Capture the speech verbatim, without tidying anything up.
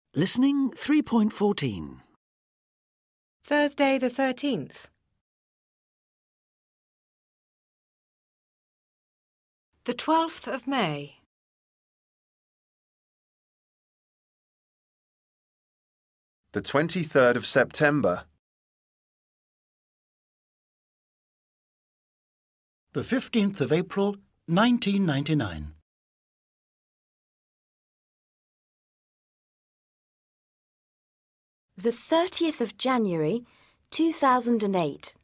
Listening three point fourteen. Thursday the thirteenth. The twelfth of May. The twenty-third of September. The fifteenth of April, nineteen ninety-nine. The thirtieth of January, two thousand eight.